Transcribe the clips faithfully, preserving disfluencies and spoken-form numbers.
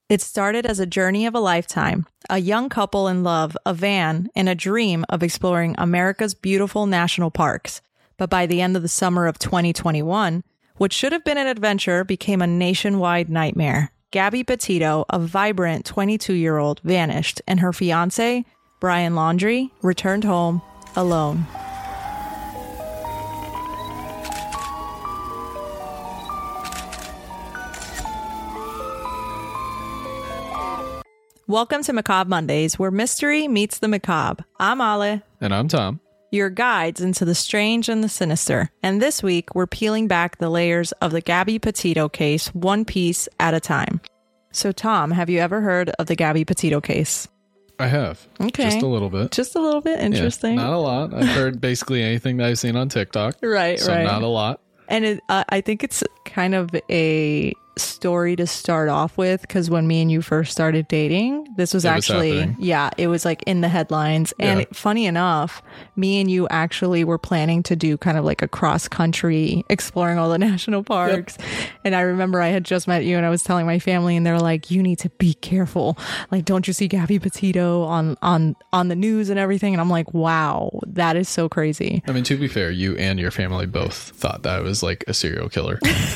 It started as a journey of a lifetime, a young couple in love, a van, and a dream of exploring America's beautiful national parks. But by the end of the summer of twenty twenty-one, what should have been an adventure became a nationwide nightmare. Gabby Petito, a vibrant twenty-two-year-old, vanished, and her fiancé, Brian Laundrie, returned home alone. Welcome to Macabre Mondays, where mystery meets the macabre. I'm Ale. And I'm Tom. Your guides into the strange and the sinister. And this week, we're peeling back the layers of the Gabby Petito case, one piece at a time. So, Tom, have you ever heard of the Gabby Petito case? I have. Okay. Just a little bit. Just a little bit. Interesting. Yeah, not a lot. I've heard basically anything that I've seen on TikTok. Right, so right. not a lot. And it, uh, I think it's kind of a story to start off with, because when me and you first started dating, this was It was actually happening. yeah it was like in the headlines. And Yeah. funny enough, me and you actually were planning to do kind of like a cross country exploring all the national parks. Yep. And I remember I had just met you and I was telling my family, and they're like, you need to be careful, like, don't you see Gabby Petito on on on the news and everything? And I'm like, wow, that is so crazy. I mean, to be fair, you and your family both thought that I was like a serial killer.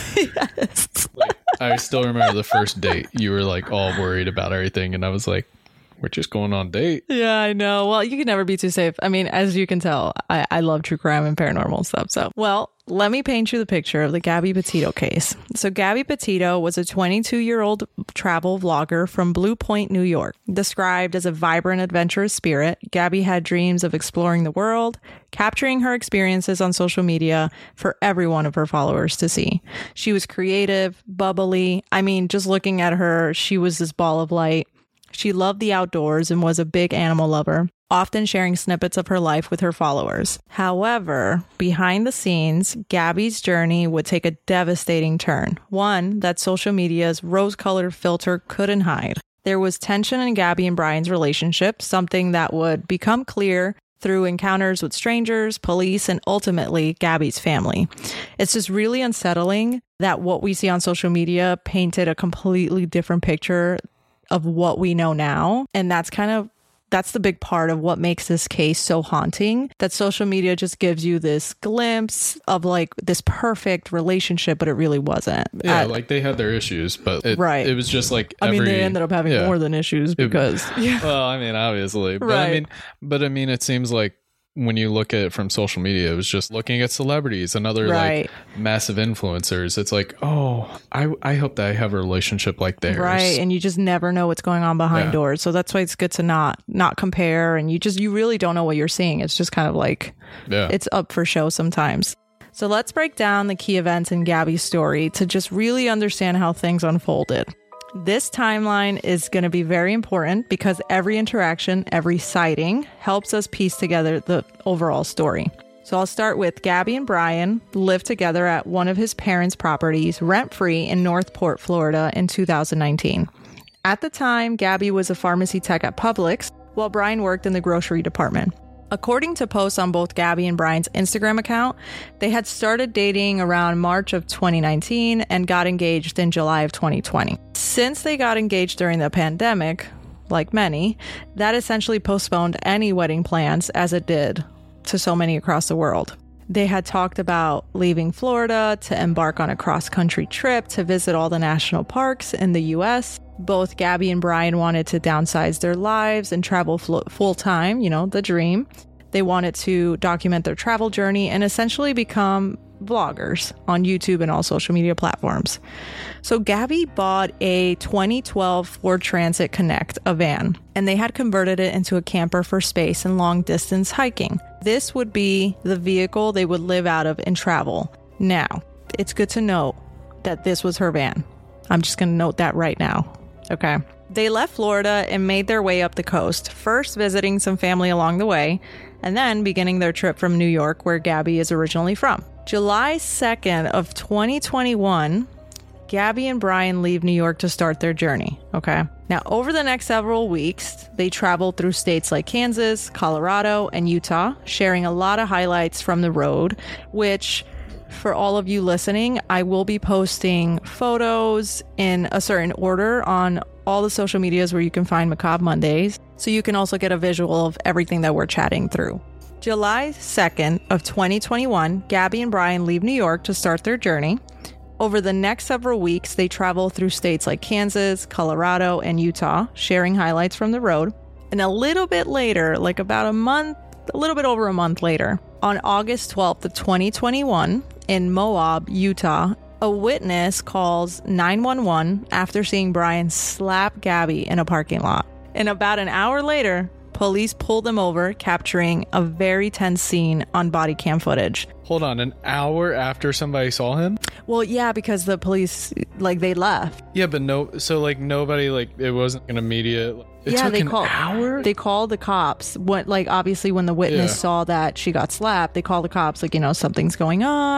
Yes. Like, I still remember the first date. You were like all worried about everything, and I was like, we're just going on a date. Yeah, I know. Well, you can never be too safe. I mean, as you can tell, I, I love true crime and paranormal stuff. So, well, let me paint you the picture of the Gabby Petito case. So Gabby Petito was a twenty-two-year-old travel vlogger from Blue Point, New York. Described as a vibrant, adventurous spirit, Gabby had dreams of exploring the world, capturing her experiences on social media for every one of her followers to see. She was creative, bubbly. I mean, just looking at her, she was this ball of light. She loved the outdoors and was a big animal lover, often sharing snippets of her life with her followers. However, behind the scenes, Gabby's journey would take a devastating turn, one that social media's rose-colored filter couldn't hide. There was tension in Gabby and Brian's relationship, something that would become clear through encounters with strangers, police, and ultimately Gabby's family. It's just really unsettling that what we see on social media painted a completely different picture of what we know now. And that's kind of, that's the big part of what makes this case so haunting, that social media just gives you this glimpse of like this perfect relationship, but it really wasn't. Yeah, At, like they had their issues, but it, right. it was just like I every, mean, they ended up having yeah. more than issues because... It, yeah. Well, I mean, obviously. But Right. I mean, but I mean, it seems like when you look at it from social media, it was just looking at celebrities and other Right. like massive influencers. It's like, oh, I I hope that I have a relationship like theirs. Right. And you just never know what's going on behind Yeah. doors. So that's why it's good to not not compare. And you just, you really don't know what you're seeing. It's just kind of like, Yeah. it's up for show sometimes. So let's break down the key events in Gabby's story to just really understand how things unfolded. This timeline is going to be very important because every interaction, every sighting helps us piece together the overall story. So I'll start with Gabby and Brian lived together at one of his parents' properties rent-free in Northport, Florida in two thousand nineteen. At the time, Gabby was a pharmacy tech at Publix, while Brian worked in the grocery department. According to posts on both Gabby and Brian's Instagram account, they had started dating around March of twenty nineteen and got engaged in July of twenty twenty. Since they got engaged during the pandemic, like many, that essentially postponed any wedding plans, as it did to so many across the world. They had talked about leaving Florida to embark on a cross-country trip to visit all the national parks in the U S. Both Gabby and Brian wanted to downsize their lives and travel fl- full-time, you know, the dream. They wanted to document their travel journey and essentially become vloggers on YouTube and all social media platforms. So Gabby bought a twenty twelve Ford Transit Connect, a van, and they had converted it into a camper for space and long-distance hiking. This would be the vehicle they would live out of and travel. Now, it's good to note that this was her van. I'm just going to note that right now. Okay. They left Florida and made their way up the coast, first visiting some family along the way, and then beginning their trip from New York, where Gabby is originally from. July second of twenty twenty-one, Gabby and Brian leave New York to start their journey. Okay. Now, over the next several weeks, they traveled through states like Kansas, Colorado, and Utah, sharing a lot of highlights from the road, which, for all of you listening, I will be posting photos in a certain order on all the social medias where you can find Macabre Mondays, so you can also get a visual of everything that we're chatting through. July second of twenty twenty-one, Gabby and Brian leave New York to start their journey. Over the next several weeks, they travel through states like Kansas, Colorado, and Utah, sharing highlights from the road. And a little bit later, like about a month, a little bit over a month later, on August twelfth of twenty twenty-one, in Moab, Utah, a witness calls nine one one after seeing Brian slap Gabby in a parking lot. And about an hour later, police pulled them over, capturing a very tense scene on body cam footage. Hold on, an hour after somebody saw him? Well, yeah, because the police, like, they left. Yeah, but no, so like nobody, like, it wasn't an immediate. It yeah, took they an called. hour? They called the cops. What, like, obviously, when the witness Yeah. saw that she got slapped, they called the cops. Like, you know, something's going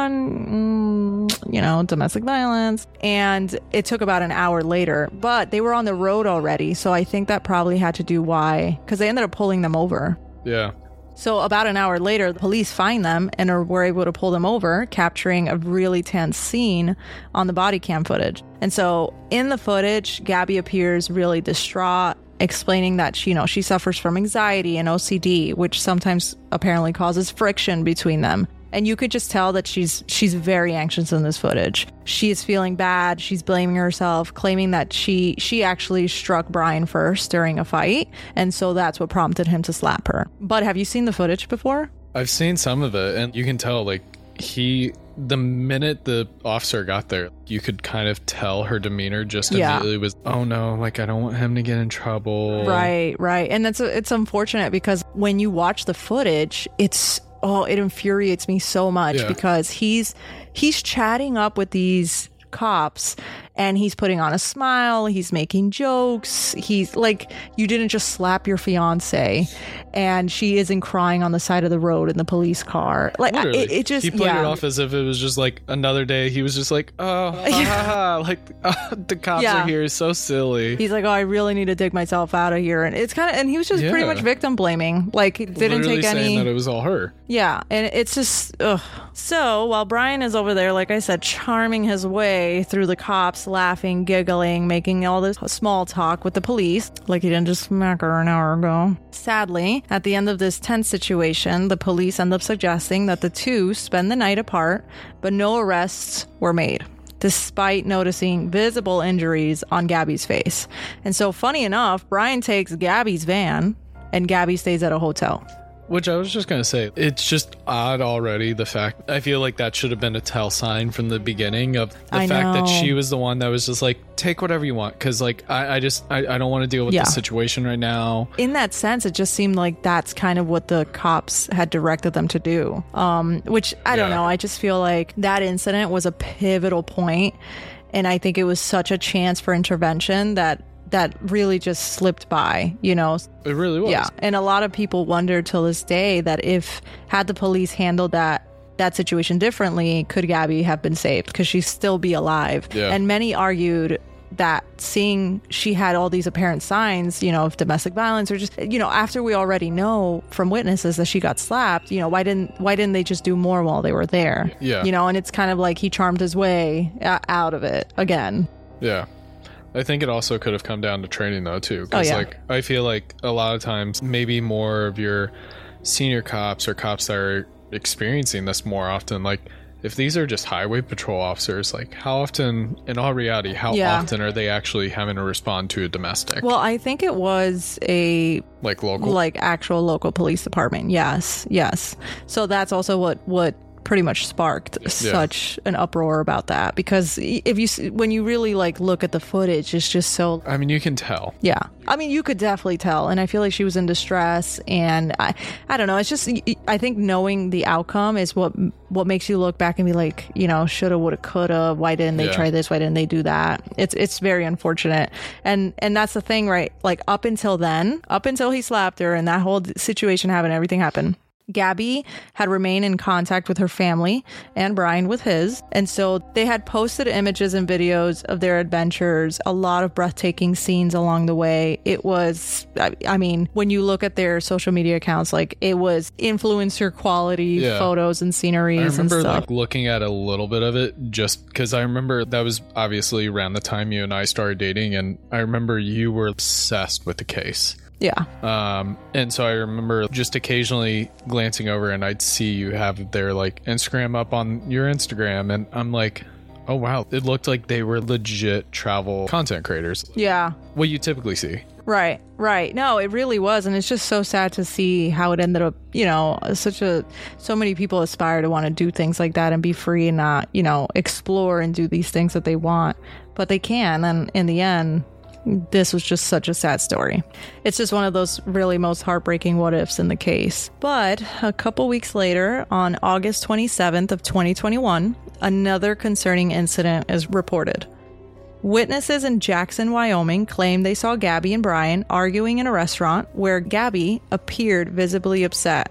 on. Mm, you know, domestic violence. And it took about an hour later, but they were on the road already. So I think that probably had to do why, because they ended up pulling them over. Yeah. So about an hour later, the police find them and are, were able to pull them over, capturing a really tense scene on the body cam footage. And so in the footage, Gabby appears really distraught, explaining that she, you know, she suffers from anxiety and O C D, which sometimes apparently causes friction between them. And you could just tell that she's she's very anxious in this footage. She is feeling bad. She's blaming herself, claiming that she she actually struck Brian first during a fight. And so that's what prompted him to slap her. But have you seen the footage before? I've seen some of it, and you can tell, like, he, the minute the officer got there, you could kind of tell her demeanor just Yeah. immediately was, oh no, like, I don't want him to get in trouble. Right, right. And that's it's unfortunate because when you watch the footage, it's oh, it infuriates me so much Yeah. because he's he's chatting up with these cops and he's putting on a smile, he's making jokes, he's like, you didn't just slap your fiance, and she isn't crying on the side of the road in the police car. Like Literally. it, it just he played yeah. it off as if it was just like another day. He was just like, oh, ha, ha, ha. Like, uh, the cops Yeah. are here. It's so silly. He's like, oh, I really need to dig myself out of here. And it's kind of, and he was just pretty Yeah. much victim blaming. Like, didn't Literally take saying any. that it was all her. Yeah, and it's just, ugh. So while Brian is over there, like I said, charming his way through the cops, laughing, giggling, making all this small talk with the police, like he didn't just smack her an hour ago. Sadly, at the end of this tense situation, the police end up suggesting that the two spend the night apart, but no arrests were made, despite noticing visible injuries on Gabby's face. And so, funny enough, Brian takes Gabby's van, and Gabby stays at a hotel. Which I was just going to say, it's just odd already, the fact, I feel like that should have been a tell sign from the beginning of the I fact that know. she was the one that was just like, take whatever you want. Because, like, I, I just, I, I don't want to deal with Yeah. this situation right now. In that sense, it just seemed like that's kind of what the cops had directed them to do. Um, which, I don't Yeah. know, I just feel like that incident was a pivotal point, and I think it was such a chance for intervention that that really just slipped by, you know. It really was. Yeah, and a lot of people wonder till this day that if had the police handled that that situation differently, could Gabby have been saved? Could she still be alive? Yeah. And many argued that seeing she had all these apparent signs, you know, of domestic violence, or just, you know, after we already know from witnesses that she got slapped, you know, why didn't why didn't they just do more while they were there? Yeah. You know, and it's kind of like he charmed his way uh, out of it again. Yeah. I think it also could have come down to training though too, because Oh, yeah. like I feel like a lot of times maybe more of your senior cops or cops that are experiencing this more often, like if these are just highway patrol officers, like how often, in all reality, how Yeah. often are they actually having to respond to a domestic? Well, I think it was a like local? like actual local police department. Yes, yes. So that's also what what pretty much sparked such an uproar about that, because if you s- when you really like look at the footage, it's just so I mean, you can tell. yeah. I mean, you could definitely tell, and I feel like she was in distress, and I I don't know. It's just I think knowing the outcome is what what makes you look back and be like, you know, shoulda, woulda, coulda. Why didn't they Yeah. try this? Why didn't they do that? It's it's very unfortunate, and and that's the thing, right? Like up until then, up until he slapped her, and that whole situation happened, everything happened. Gabby had remained in contact with her family and Brian with his. And so they had posted images and videos of their adventures, a lot of breathtaking scenes along the way. It was, I mean, when you look at their social media accounts, like it was influencer quality yeah. photos and sceneries I remember and stuff. like looking at a little bit of it just because I remember that was obviously around the time you and I started dating. And I remember you were obsessed with the case. Yeah. Um, and so I remember just occasionally glancing over and I'd see you have their like Instagram up on your Instagram. And I'm like, oh, wow. It looked like they were legit travel content creators. Yeah. What you typically see. Right, right. No, it really was. And it's just so sad to see how it ended up, you know, such a, so many people aspire to want to do things like that and be free and not, you know, explore and do these things that they want, but they can. And in the end, this was just such a sad story. It's just one of those really most heartbreaking what ifs in the case. But a couple weeks later, on August twenty-seventh of twenty twenty-one, another concerning incident is reported. Witnesses in Jackson, Wyoming claim they saw Gabby and Brian arguing in a restaurant where Gabby appeared visibly upset.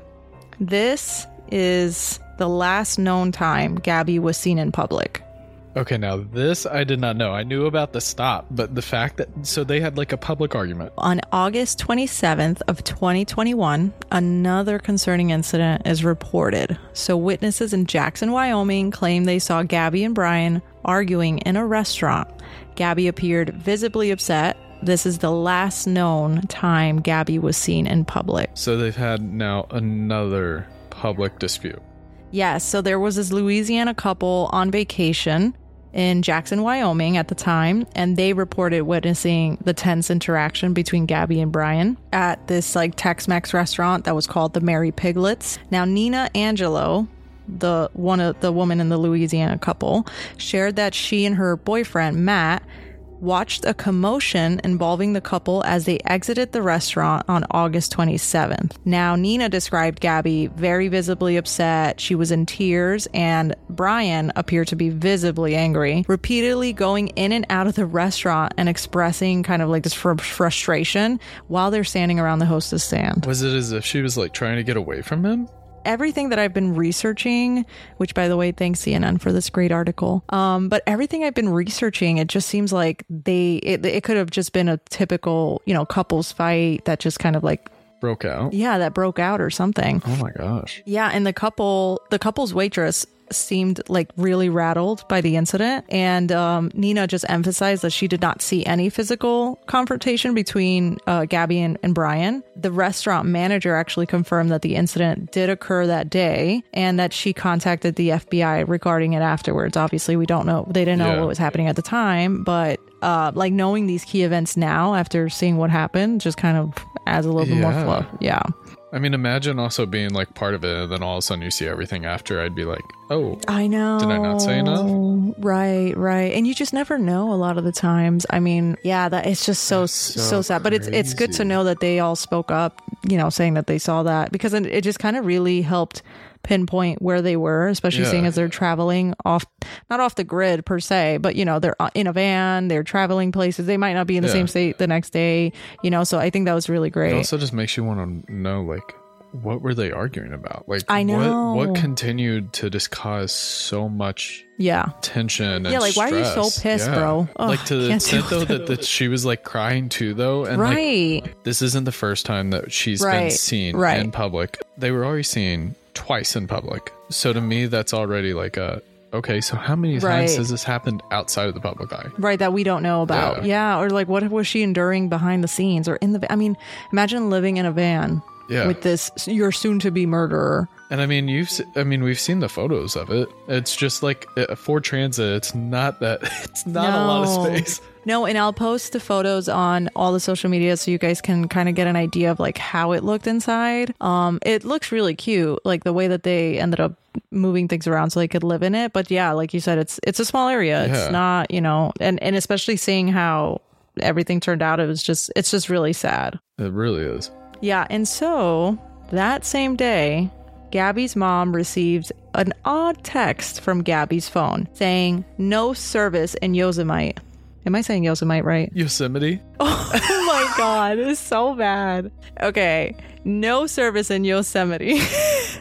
This is the last known time Gabby was seen in public. Okay, now this I did not know. I knew about the stop, but the fact that, so they had like a public argument. On August twenty-seventh of twenty twenty-one, another concerning incident is reported. So witnesses in Jackson, Wyoming claim they saw Gabby and Brian arguing in a restaurant. Gabby appeared visibly upset. This is the last known time Gabby was seen in public. So they've had now another public dispute. Yes, so there was this Louisiana couple on vacation in Jackson, Wyoming at the time, and they reported witnessing the tense interaction between Gabby and Brian at this like Tex-Mex restaurant that was called the Mary Piglets. Now, Nina Angelo, the one of the woman in the Louisiana couple, shared that she and her boyfriend Matt watched a commotion involving the couple as they exited the restaurant on August twenty-seventh. Now, Nina described Gabby very visibly upset. She was in tears, and Brian appeared to be visibly angry, repeatedly going in and out of the restaurant and expressing kind of like this fr- frustration while they're standing around the hostess stand. Was it as if she was like trying to get away from him? Everything that I've been researching, which by the way, thanks C N N for this great article. Um, but everything I've been researching, it just seems like they, it, it could have just been a typical, you know, couples fight that just kind of like broke out. Yeah, that broke out or something. Oh my gosh. Yeah, and the couple, the couple's waitress seemed like really rattled by the incident, and um, Nina just emphasized that she did not see any physical confrontation between uh, Gabby and, and Brian. The restaurant manager actually confirmed that the incident did occur that day and that she contacted the F B I regarding it afterwards. Obviously, we don't know, they didn't know yeah. what was happening at the time, but uh, like knowing these key events now after seeing what happened just kind of adds a little bit yeah. more fluff. Yeah. I mean, imagine also being like part of it and then all of a sudden you see everything after. I'd be like, oh, I know. Did I not say enough? Right, right. And you just never know a lot of the times. I mean, yeah, that it's just so, so, so sad. But it's it's good to know that they all spoke up, you know, saying that they saw that, because it, it just kind of really helped pinpoint where they were, especially yeah. seeing as they're traveling off, not off the grid per se, but, you know, they're in a van, they're traveling places. They might not be in the yeah. same state the next day, you know, so I think that was really great. It also just makes you want to know, like, what were they arguing about? Like, I know. What, what continued to just cause so much yeah. tension and yeah, like, why stress? are you so pissed, yeah. bro? Ugh, like, to the can't extent, do though, it. that, that she was, like, crying, too, though. And, right. like, this isn't the first time that she's right. been seen right. in public. They were already seen twice in public. So, to me, that's already, like, a... Okay, so how many right. times has this happened outside of the public eye? Right, that we don't know about. Yeah. yeah, or like, what was she enduring behind the scenes or in the... I mean, imagine living in a van yeah. with this, your soon-to-be murderer. And I mean, you've, I mean, we've seen the photos of it. It's just like a Ford Transit. It's not that, it's not no. a lot of space. No, and I'll post the photos on all the social media so you guys can kind of get an idea of like how it looked inside. Um, it looks really cute, like the way that they ended up moving things around so they could live in it. But yeah, like you said, it's it's a small area. Yeah. It's not, you know, and and especially seeing how everything turned out, it was just it's just really sad. It really is. Yeah, and so that same day, Gabby's mom received an odd text from Gabby's phone saying no service in Yosemite. Am I saying Yosemite right? Yosemite? Oh my God, it's so bad. Okay, no service in Yosemite.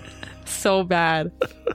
so bad.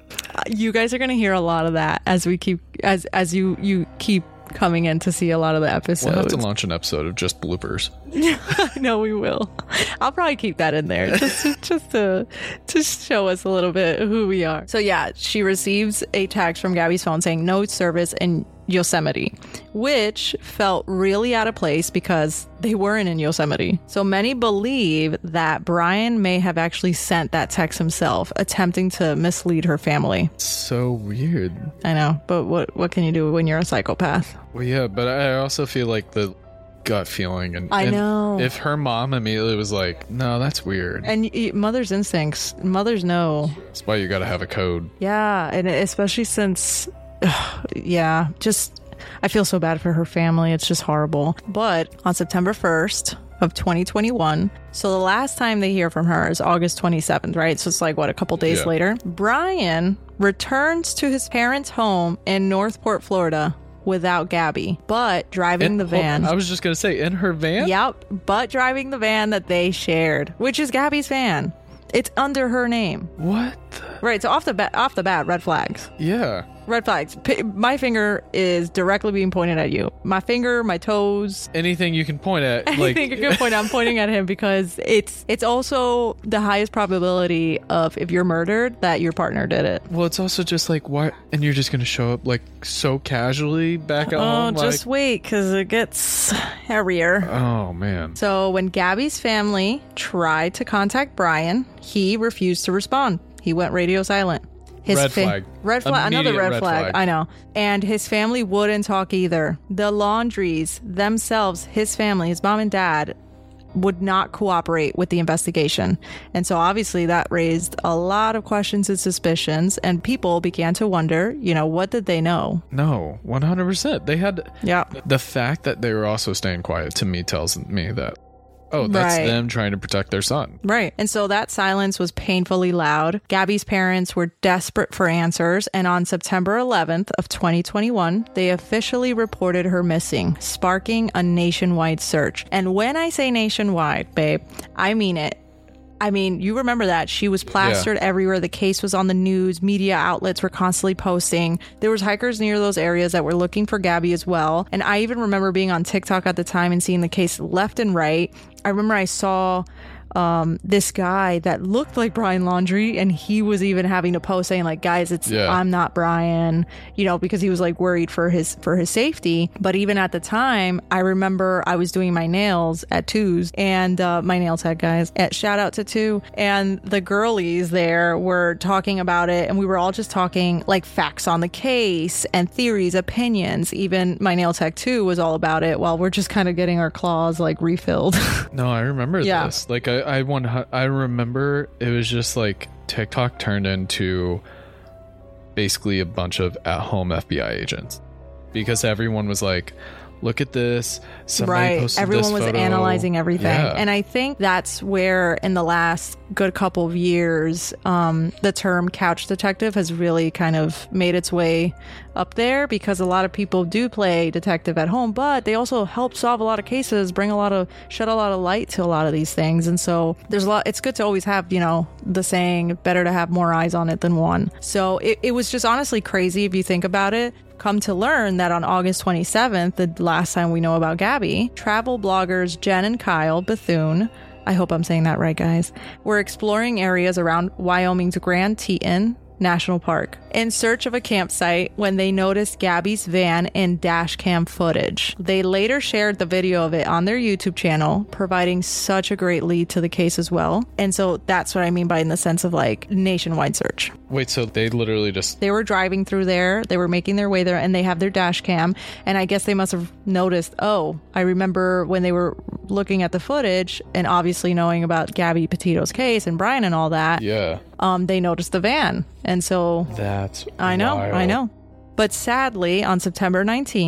You guys are going to hear a lot of that as we keep as as you you keep coming in to see a lot of the episodes. We'll have to launch an episode of just bloopers. No, we will. I'll probably keep that in there just to, just to to show us a little bit who we are. So yeah, she receives a text from Gabby's phone saying no service in Yosemite, which felt really out of place because they weren't in Yosemite. So many believe that Brian may have actually sent that text himself, attempting to mislead her family. So weird. I know, but what what can you do when you're a psychopath? Well, yeah, but I also feel like the gut feeling, and I and know if her mom immediately was like, no, that's weird, and y- mother's instincts, mothers know. That's why you got to have a code. Yeah, and especially since ugh, yeah, just I feel so bad for her family. It's just horrible. But on September first of twenty twenty-one, so the last time they hear from her is August twenty-seventh, right? So it's like, what, a couple days Yeah. later? Brian returns to his parents' home in Northport, Florida without Gabby, but driving In- the van. hold- I was just gonna say, in her van. Yep, but driving the van that they shared, which is Gabby's van. It's under her name. What? the- Right, so off the bat, off the bat, red flags. Yeah. Red flags. P- my finger is directly being pointed at you. My finger, my toes, Anything you can point at, like, anything you can point. I'm pointing at him because it's it's also the highest probability of, if you're murdered, that your partner did it. well, it's also just like, why? And you're just gonna show up like so casually back at Oh, home, just like, wait, because it gets hairier. oh man. So when Gabby's family tried to contact Brian, he refused to respond. He went radio silent. His Red flag. Red flag. Another Immediate red, red flag. flag. I know. And his family wouldn't talk either. The Laundries themselves, his family, his mom and dad, would not cooperate with the investigation. And so obviously that raised a lot of questions and suspicions, and people began to wonder, you know, what did they know? No, one hundred percent. They had Yeah. the fact that they were also staying quiet to me tells me that, oh, that's Right. them trying to protect their son. Right. And so that silence was painfully loud. Gabby's parents were desperate for answers, and on September eleventh of twenty twenty-one, they officially reported her missing, sparking a nationwide search. And when I say nationwide, babe, I mean it. I mean, you remember that she was plastered Yeah. everywhere. The case was on the news. Media outlets were constantly posting. There was hikers near those areas that were looking for Gabby as well. And I even remember being on TikTok at the time and seeing the case left and right. I remember I saw um, this guy that looked like Brian Laundrie, and he was even having to post saying like, guys, it's Yeah. I'm not Brian, you know, because he was like worried for his for his safety. But even at the time, I remember I was doing my nails at Two's, and uh, my nail tech guys, at shout out to Two, and the girlies there were talking about it, and we were all just talking like facts on the case and theories, opinions. Even my nail tech Two was all about it, while we're just kind of getting our claws like refilled. No, I remember Yeah. this. Like, I, I, one, I remember it was just like TikTok turned into basically a bunch of at-home F B I agents, because everyone was like, look at this. Somebody Right. posted Everyone this was photo. analyzing everything. Yeah. And I think that's where, in the last good couple of years, um, the term couch detective has really kind of made its way up there, because a lot of people do play detective at home, but they also help solve a lot of cases, bring a lot of, shed a lot of light to a lot of these things. And so there's a lot, it's good to always have, you know, the saying, better to have more eyes on it than one. So it, it was just honestly crazy if you think about it. Come to learn that on August twenty-seventh, the last time we know about Gabby, travel bloggers Jen and Kyle Bethune, I hope I'm saying that right, guys, were exploring areas around Wyoming's Grand Teton National Park in search of a campsite when they noticed Gabby's van and dash cam footage. They later shared the video of it on their YouTube channel, providing such a great lead to the case as well. And so that's what I mean by in the sense of like nationwide search. Wait, so they literally just They were driving through there, they were making their way there, and they have their dash cam, and I guess they must have noticed, oh, I remember when they were looking at the footage and obviously knowing about Gabby Petito's case and Brian and all that, yeah. um, they noticed the van. And so That's I know, wild. I know. But sadly, on September nineteenth,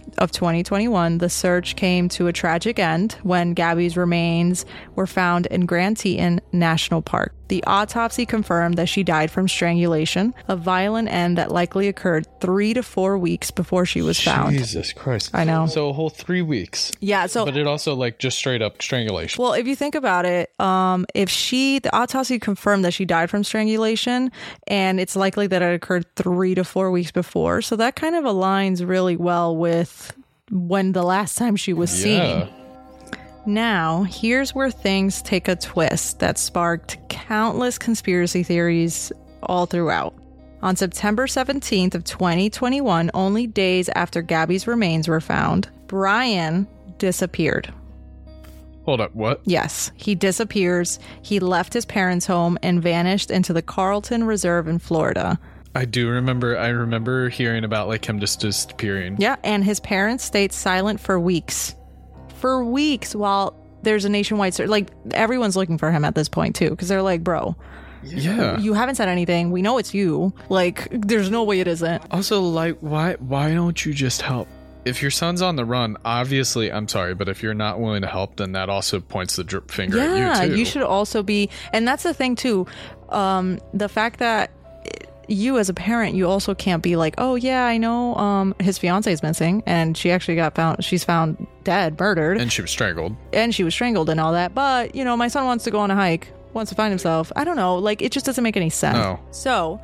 of twenty twenty-one, the search came to a tragic end when Gabby's remains were found in Grand Teton National Park. The autopsy confirmed that she died from strangulation, a violent end that likely occurred three to four weeks before she was found. Jesus Christ. I know. So a whole three weeks. Yeah. So, but it also like just straight up strangulation. Well, if you think about it, um, if she, the autopsy confirmed that she died from strangulation, and it's likely that it occurred three to four weeks before. So that kind of aligns really well with when the last time she was Yeah. seen. Now, here's where things take a twist that sparked countless conspiracy theories all throughout. On September seventeenth of twenty twenty-one, only days after Gabby's remains were found, Brian disappeared. Hold up, what? Yes, he disappears. He left his parents' home and vanished into the Carlton Reserve in Florida. I do remember, I remember hearing about like him just disappearing. Yeah, and his parents stayed silent for weeks. For weeks while there's a nationwide search. Like, everyone's looking for him at this point, too, because they're like, bro, Yeah. you haven't said anything. We know it's you. Like, there's no way it isn't. Also, like, why why don't you just help? If your son's on the run, obviously, I'm sorry, but if you're not willing to help, then that also points the drip finger Yeah, at you, too. you should also be, and that's the thing, too. Um, the fact that you as a parent, you also can't be like, oh yeah, I know um his fiance is missing and she actually got found, she's found dead, murdered, And she was strangled. and she was strangled and all that, but you know, my son wants to go on a hike, wants to find himself. I don't know, like, it just doesn't make any sense. No. So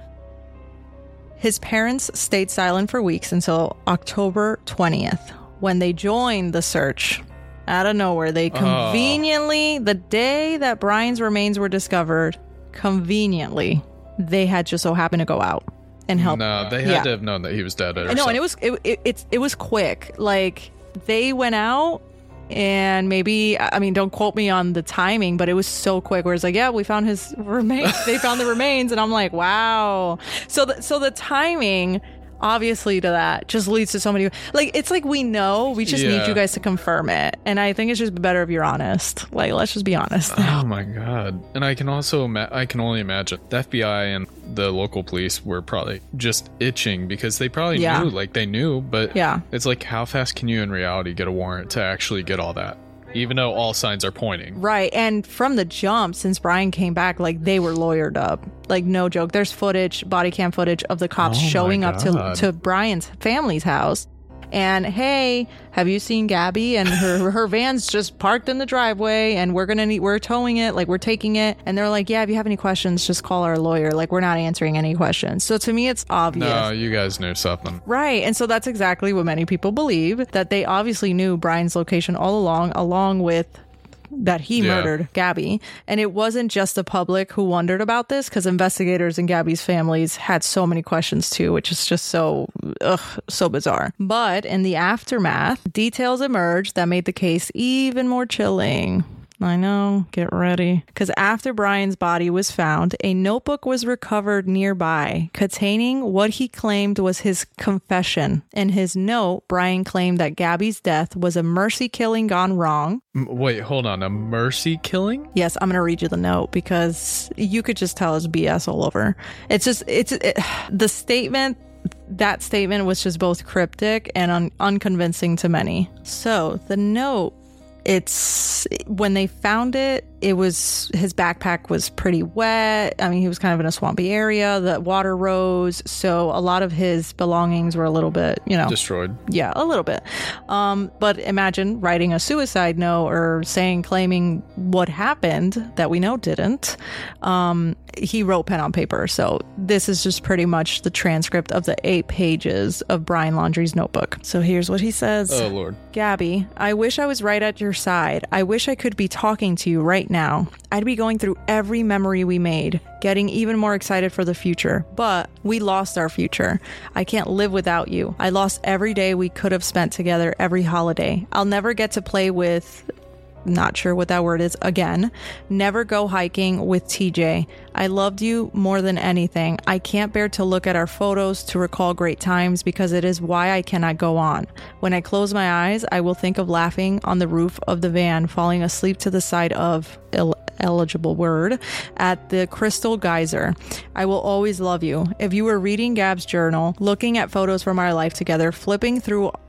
his parents stayed silent for weeks until October twentieth, when they joined the search. Out of nowhere, they conveniently, the day that Brian's remains were discovered, conveniently, they had just so happened to go out and help. No, they had Yeah. to have known that he was dead. Or I know, and it something. was it, it it's it was quick. Like, they went out, and maybe, I mean, don't quote me on the timing, but it was so quick. Where it's like, yeah, we found his remains. They found the remains, and I'm like, wow. So the so the timing, obviously, to that just leads to so many, like, it's like, we know, we just need Yeah. you guys to confirm it, and I think it's just better if you're honest. Like, let's just be honest. Oh my god! And I can also, ima- I can only imagine the F B I and the local police were probably just itching because they probably Yeah. knew, like they knew, but Yeah. it's like, how fast can you in reality get a warrant to actually get all that, even though all signs are pointing? Right. And from the jump, since Brian came back, like, they were lawyered up. Like, no joke. There's footage, body cam footage of the cops Oh my showing up to, God. to Brian's family's house. And, hey, have you seen Gabby? And her her van's just parked in the driveway, and we're gonna need, we're towing it, like, we're taking it. And they're like, yeah, if you have any questions, just call our lawyer. Like, we're not answering any questions. So to me, it's obvious. No, you guys knew something. Right. And so that's exactly what many people believe, that they obviously knew Brian's location all along, along with that he Yeah. murdered Gabby. And it wasn't just the public who wondered about this, because investigators and Gabby's families had so many questions too, which is just so, ugh, so bizarre. But in the aftermath, details emerged that made the case even more chilling. I know, get ready. Because after Brian's body was found, a notebook was recovered nearby containing what he claimed was his confession. In his note, Brian claimed that Gabby's death was a mercy killing gone wrong. M- wait, hold on. A mercy killing? Yes, I'm going to read you the note because you could just tell it's B S all over. It's just, it's it, the statement. That statement was just both cryptic and un- unconvincing to many. So the note, it's, when they found it, it was, his backpack was pretty wet. I mean, he was kind of in a swampy area. The water rose. So a lot of his belongings were a little bit, you know. Destroyed. Yeah, a little bit. Um, but imagine writing a suicide note or saying, claiming what happened that we know didn't. Um, he wrote pen on paper. So this is just pretty much the transcript of the eight pages of Brian Laundrie's notebook. So here's what he says. Oh, Lord. Gabby, I wish I was right at your side. I wish I could be talking to you right now. I'd be going through every memory we made, getting even more excited for the future. But we lost our future. I can't live without you. I lost every day we could have spent together, every holiday. I'll never get to play with... Not sure what that word is again. Never go hiking with T J. I loved you more than anything. I can't bear to look at our photos to recall great times because it is why I cannot go on. When I close my eyes, I will think of laughing on the roof of the van, falling asleep to the side of el- eligible word at the Crystal Geyser. I will always love you. If you were reading Gab's journal, looking at photos from our life together, flipping through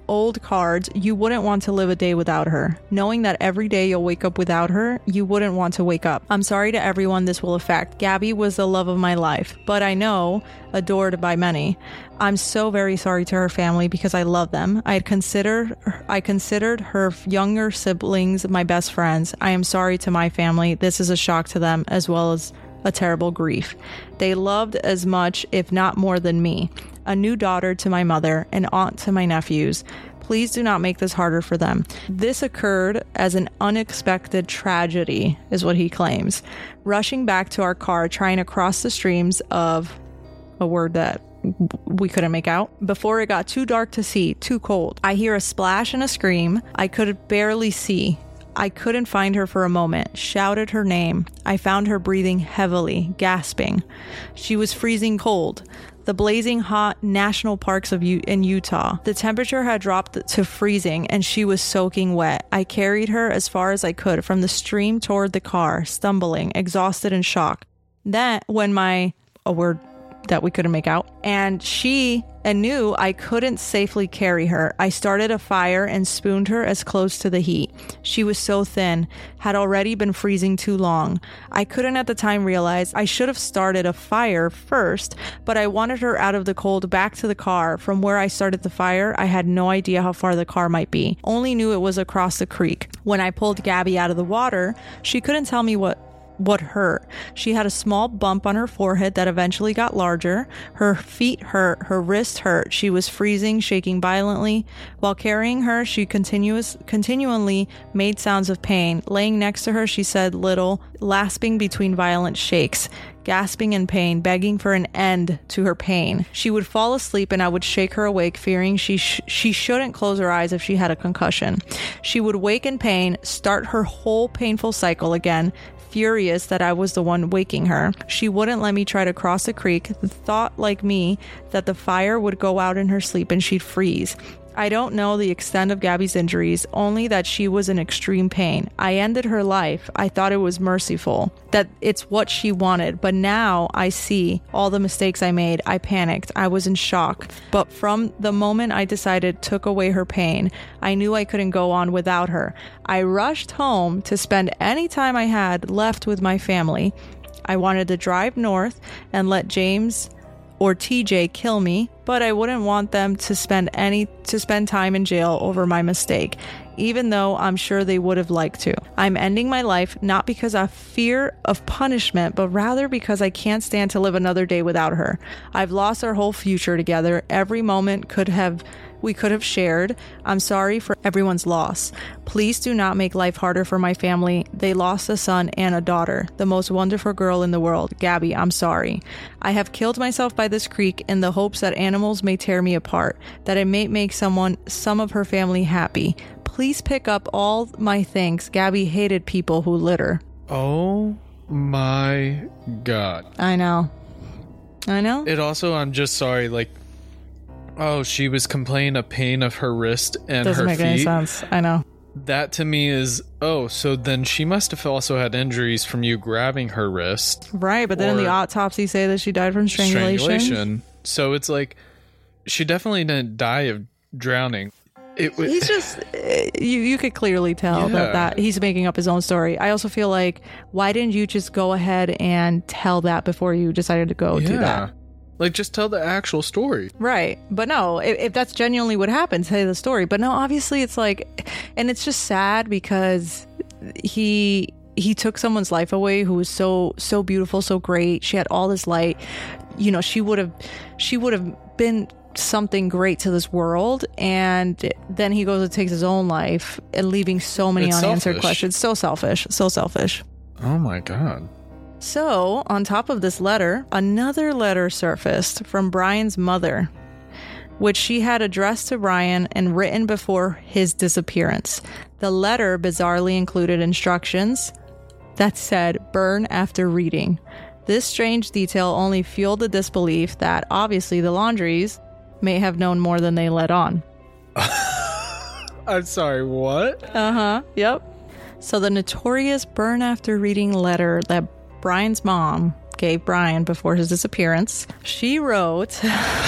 old cards, you wouldn't want to live a day without her. Knowing that every day you'll wake up without her, you wouldn't want to wake up. I'm sorry to everyone this will affect. Gabby was the love of my life, but I know, adored by many. I'm so very sorry to her family because I love them. I had considered I considered her younger siblings my best friends. I am sorry to my family. This is a shock to them as well as a terrible grief. They loved as much, if not more than me. A new daughter to my mother, an aunt to my nephews. Please do not make this harder for them. This occurred as an unexpected tragedy, is what he claims. Rushing back to our car, trying to cross the streams of a word that we couldn't make out before it got too dark to see, too cold. I hear a splash and a scream. I could barely see. I couldn't find her for a moment. Shouted her name. I found her breathing heavily, gasping. She was freezing cold. The blazing hot national parks of U- in Utah. The temperature had dropped to freezing and she was soaking wet. I carried her as far as I could from the stream toward the car, stumbling, exhausted and shocked. Then, when my, a word that we couldn't make out, and she and knew I couldn't safely carry her, I started a fire and spooned her as close to the heat. She was so thin, had already been freezing too long. I couldn't at the time realize I should have started a fire first, but I wanted her out of the cold back to the car. From where I started the fire, I had no idea how far the car might be. Only knew it was across the creek. When I pulled Gabby out of the water, she couldn't tell me what what hurt. She had a small bump on her forehead that eventually got larger. Her feet hurt. Her wrist hurt. She was freezing, shaking violently. While carrying her, she continuous, continually made sounds of pain. Laying next to her, she said little, lasping between violent shakes, gasping in pain, begging for an end to her pain. She would fall asleep and I would shake her awake, fearing she sh- she shouldn't close her eyes if she had a concussion. She would wake in pain, start her whole painful cycle again, furious that I was the one waking her. She wouldn't let me try to cross the creek, thought like me that the fire would go out in her sleep and she'd freeze. I don't know the extent of Gabby's injuries, only that she was in extreme pain. I ended her life. I thought it was merciful, that it's what she wanted. But now I see all the mistakes I made. I panicked. I was in shock. But from the moment I decided took away her pain, I knew I couldn't go on without her. I rushed home to spend any time I had left with my family. I wanted to drive north and let James or T J kill me, but I wouldn't want them to spend any to spend time in jail over my mistake, even though I'm sure they would have liked to. I'm ending my life not because of fear of punishment, but rather because I can't stand to live another day without her. I've lost our whole future together. Every moment could have we could have shared. I'm sorry for everyone's loss. Please do not make life harder for my family. They lost a son and a daughter, the most wonderful girl in the world. Gabby, I'm sorry. I have killed myself by this creek in the hopes that animals may tear me apart, that it may make someone, some of her family happy. Please pick up all my things. Gabby hated people who litter. Oh my God. I know. I know. It also, I'm just sorry, like, oh, she was complaining of pain of her wrist and Doesn't her make feet. any sense. I know. That to me is, oh, so then she must have also had injuries from you grabbing her wrist. Right, but then in the autopsy say that she died from strangulation. Strangulation. So it's like, she definitely didn't die of drowning. It was, he's just, you you could clearly tell yeah. that, that he's making up his own story. I also feel like, why didn't you just go ahead and tell that before you decided to go yeah. do that? Like, just tell the actual story. Right. But no, if, if that's genuinely what happened, say the story. But no, obviously it's like, and it's just sad because he he took someone's life away who was so so beautiful, so great. She had all this light. You know, she would have she would have been something great to this world, and then he goes and takes his own life and leaving so many It's unanswered selfish. questions. So selfish. So selfish. Oh my God. So, on top of this letter, another letter surfaced from Brian's mother, which she had addressed to Brian and written before his disappearance. The letter bizarrely included instructions that said, burn after reading. This strange detail only fueled the disbelief that, obviously, the Laundries may have known more than they let on. I'm sorry, what? Uh-huh, yep. So the notorious burn after reading letter that Brian's mom gave Brian before his disappearance, she wrote,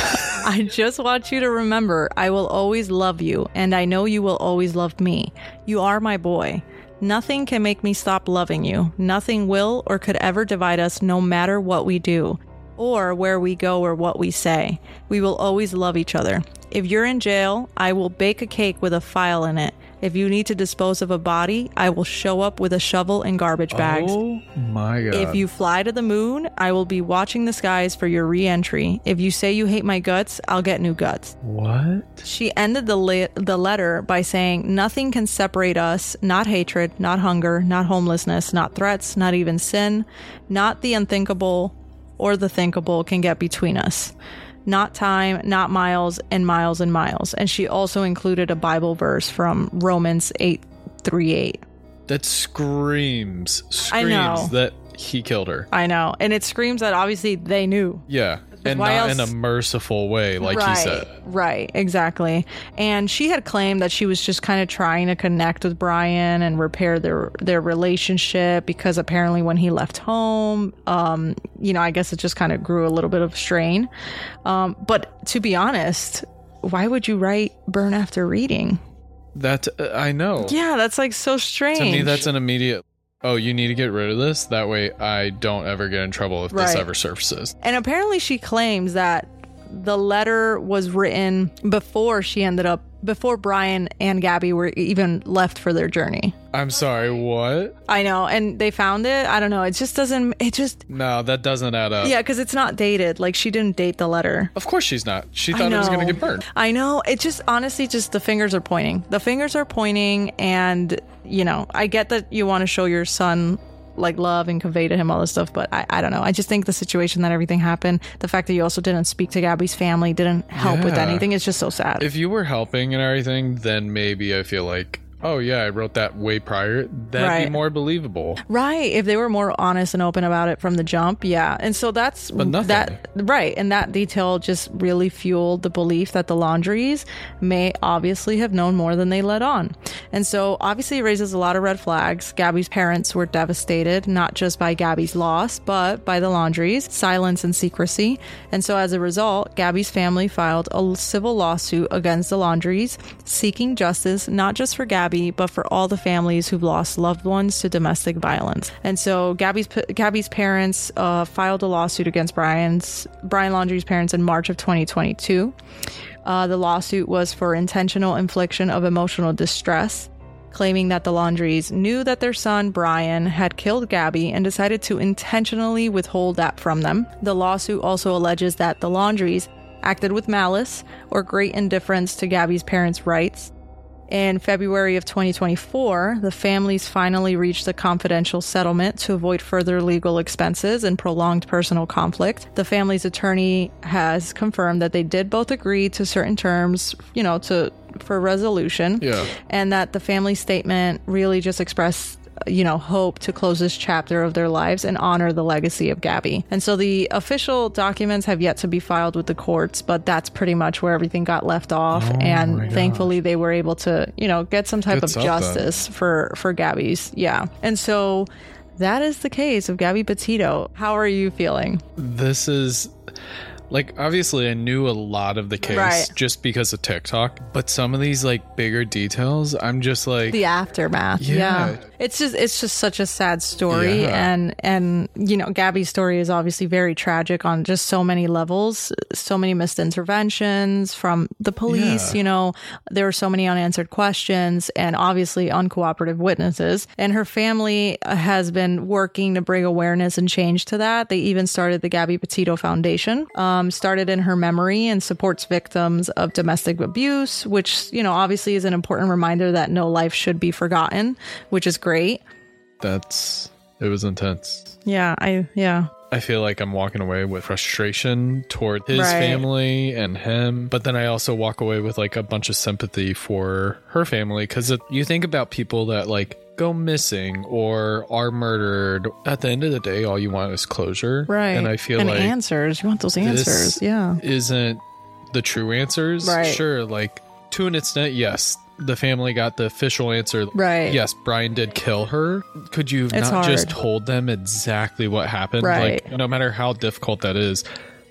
I just want you to remember, I will always love you, and I know you will always love me. You are my boy. Nothing can make me stop loving you. Nothing will or could ever divide us, no matter what we do, or where we go or what we say. We will always love each other. If you're in jail, I will bake a cake with a file in it. If you need to dispose of a body, I will show up with a shovel and garbage bags. Oh my God. If you fly to the moon, I will be watching the skies for your re-entry. If you say you hate my guts, I'll get new guts. What? She ended the, le- the letter by saying, nothing can separate us, not hatred, not hunger, not homelessness, not threats, not even sin, not the unthinkable or the thinkable can get between us. Not time, not miles and miles and miles. And she also included a Bible verse from Romans eight thirty-eight. That screams, screams I know. that he killed her. I know. And it screams that obviously they knew. Yeah. And why not else- in a merciful way, like right, he said. Right, exactly. And she had claimed that she was just kind of trying to connect with Brian and repair their their relationship because apparently when he left home, um, you know, I guess it just kind of grew a little bit of strain. Um, but to be honest, why would you write burn after reading? That uh, I know. Yeah, that's like so strange. To me, that's an immediate, oh, you need to get rid of this. That way I don't ever get in trouble if this Right. ever surfaces. And apparently she claims that the letter was written before she ended up, before Brian and Gabby were even left for their journey. I'm sorry, what? I know. And they found it. I don't know. It just doesn't, it just, No, that doesn't add up. yeah, because it's not dated. Like she didn't date the letter. Of course she's not. She I thought it was going to know. get burned. I know. It just, honestly, just the fingers are pointing. The fingers are pointing. And, you know, I get that you want to show your son like love and convey to him all this stuff, but I, I don't know. I just think the situation that everything happened, the fact that you also didn't speak to Gabby's family, didn't help with Yeah. anything, it's just so sad. If you were helping and everything, then maybe I feel like, oh yeah, I wrote that way prior. That'd Right. be more believable. Right. If they were more honest and open about it from the jump. Yeah. And so that's But nothing. that. Right. And that detail just really fueled the belief that the Laundries may obviously have known more than they let on. And so obviously it raises a lot of red flags. Gabby's parents were devastated, not just by Gabby's loss, but by the Laundries' silence and secrecy. And so as a result, Gabby's family filed a civil lawsuit against the Laundries, seeking justice, not just for Gabby, but for all the families who've lost loved ones to domestic violence. And so Gabby's Gabby's parents uh, filed a lawsuit against Brian's Brian Laundrie's parents in March of twenty twenty-two. Uh, the lawsuit was for intentional infliction of emotional distress, claiming that the Laundries knew that their son Brian had killed Gabby and decided to intentionally withhold that from them. The lawsuit also alleges that the Laundries acted with malice or great indifference to Gabby's parents' rights. In February of twenty twenty-four, the families finally reached a confidential settlement to avoid further legal expenses and prolonged personal conflict. The family's attorney has confirmed that they did both agree to certain terms, you know, to for resolution, Yeah. and that the family statement really just expressed, you know, hope to close this chapter of their lives and honor the legacy of Gabby. And so the official documents have yet to be filed with the courts, but that's pretty much where everything got left off. Oh my and gosh. thankfully they were able to, you know, get some type Good of stuff, justice for, for Gabby's. Yeah. And so that is the case of Gabby Petito. How are you feeling? This is like, obviously I knew a lot of the case Right. just because of TikTok, but some of these like bigger details, I'm just like, The aftermath. Yeah. Yeah. It's just it's just such a sad story. Yeah. And and you know, Gabby's story is obviously very tragic on just so many levels, so many missed interventions from the police, Yeah. you know, there were so many unanswered questions and obviously uncooperative witnesses. And her family has been working to bring awareness and change to that. They even started the Gabby Petito Foundation, um, started in her memory and supports victims of domestic abuse, which, you know, obviously is an important reminder that no life should be forgotten, which is great. that's, it was intense. Yeah, I, yeah. I feel like I'm walking away with frustration toward his Right. family and him. But then I also walk away with like a bunch of sympathy for her family. Because you think about people that like go missing or are murdered. At the end of the day, all you want is closure. Right. And I feel and like answers. You want those answers. this Yeah. isn't the true answers. Right. Sure, like to an extent, yes. The family got the official answer. Right. Yes, Brian did kill her. Could you It's not just hard. told them exactly what happened? Right. Like, no matter how difficult that is,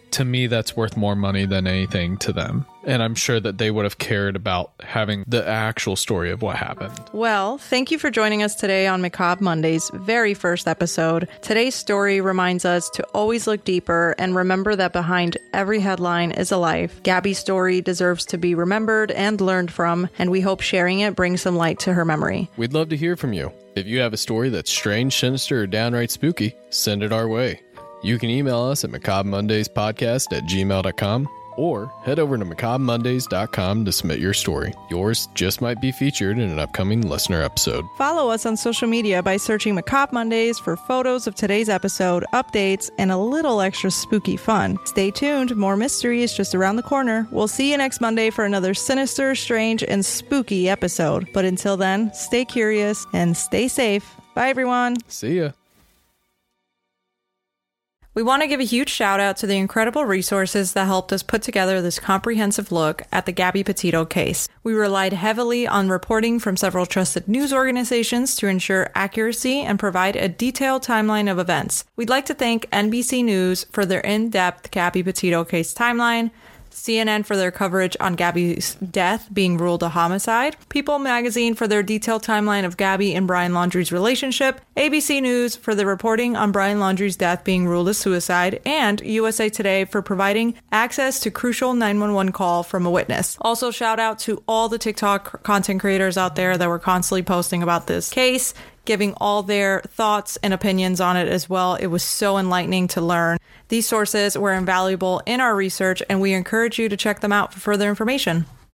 to me, that's worth more money than anything to them. And I'm sure that they would have cared about having the actual story of what happened. Well, thank you for joining us today on Macabre Monday's very first episode. Today's story reminds us to always look deeper and remember that behind every headline is a life. Gabby's story deserves to be remembered and learned from, and we hope sharing it brings some light to her memory. We'd love to hear from you. If you have a story that's strange, sinister, or downright spooky, send it our way. You can email us at macabre mondays podcast at gmail dot com or head over to macabre mondays dot com to submit your story. Yours just might be featured in an upcoming listener episode. Follow us on social media by searching Macabre Mondays for photos of today's episode, updates, and a little extra spooky fun. Stay tuned, more mystery is just around the corner. We'll see you next Monday for another sinister, strange, and spooky episode. But until then, stay curious and stay safe. Bye, everyone. See ya. We want to give a huge shout out to the incredible resources that helped us put together this comprehensive look at the Gabby Petito case. We relied heavily on reporting from several trusted news organizations to ensure accuracy and provide a detailed timeline of events. We'd like to thank N B C News for their in-depth Gabby Petito case timeline, C N N for their coverage on Gabby's death being ruled a homicide, People magazine for their detailed timeline of Gabby and Brian Laundrie's relationship, A B C News for the reporting on Brian Laundrie's death being ruled a suicide, and U S A Today for providing access to crucial nine one one call from a witness. Also, shout out to all the TikTok content creators out there that were constantly posting about this case, giving all their thoughts and opinions on it as well. It was so enlightening to learn. These sources were invaluable in our research, and we encourage you to check them out for further information.